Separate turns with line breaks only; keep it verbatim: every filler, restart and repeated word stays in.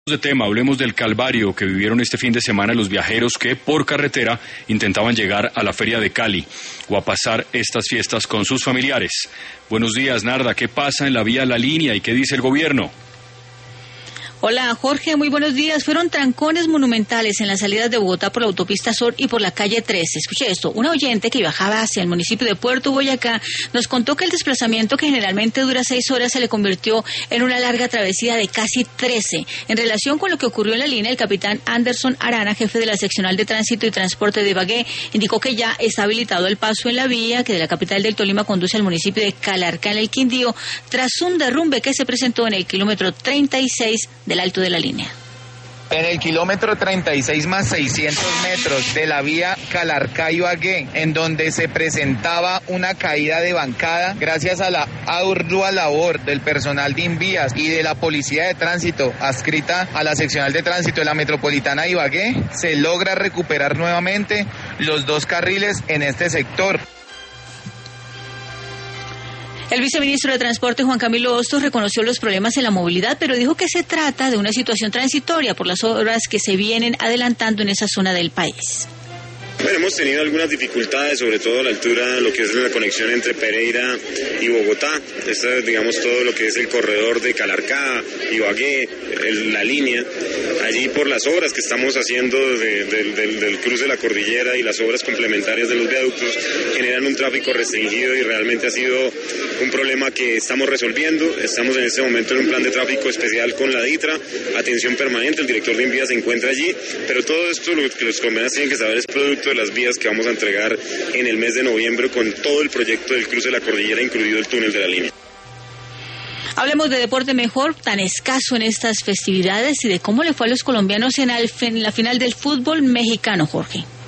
De tema, hablemos del calvario que vivieron este fin de semana los viajeros que por carretera intentaban llegar a la feria de Cali o a pasar estas fiestas con sus familiares. Buenos días, Narda, ¿qué pasa en la vía La Línea y qué dice el gobierno?
Hola Jorge, muy buenos días. Fueron trancones monumentales en las salidas de Bogotá por la autopista Sur y por la calle trece. Escuche esto, un oyente que viajaba hacia el municipio de Puerto Boyacá nos contó que el desplazamiento, que generalmente dura seis horas, se le convirtió en una larga travesía de casi trece. En relación con lo que ocurrió en la línea, el capitán Anderson Arana, jefe de la seccional de tránsito y transporte de Ibagué, indicó que ya está habilitado el paso en la vía que de la capital del Tolima conduce al municipio de Calarcá en el Quindío, tras un derrumbe que se presentó en el kilómetro treinta y seis del alto de la línea.
En el kilómetro treinta y seis más seiscientos metros de la vía Calarcá-Ibagué, en donde se presentaba una caída de bancada, gracias a la ardua labor del personal de Invías y de la Policía de Tránsito adscrita a la seccional de tránsito de la Metropolitana de Ibagué, se logra recuperar nuevamente los dos carriles en este sector.
El viceministro de Transporte, Juan Camilo Hostos, reconoció los problemas en la movilidad, pero dijo que se trata de una situación transitoria por las obras que se vienen adelantando en esa zona del país.
Bueno, hemos tenido algunas dificultades, sobre todo a la altura de lo que es la conexión entre Pereira y Bogotá. Esta es, digamos, todo lo que es el corredor de Calarcá, Ibagué, el, la línea. Allí por las obras que estamos haciendo de, de, de, del cruce de la cordillera y las obras complementarias de los viaductos generan un tráfico restringido y realmente ha sido un problema que estamos resolviendo. Estamos en este momento en un plan de tráfico especial con la DITRA, atención permanente, el director de Invías se encuentra allí, pero todo esto lo que los colombianos tienen que saber es producto de las vías que vamos a entregar en el mes de noviembre con todo el proyecto del cruce de la cordillera, incluido el túnel de la línea.
Hablemos de deporte mejor, tan escaso en estas festividades, y de cómo le fue a los colombianos en, al, en la final del fútbol mexicano, Jorge.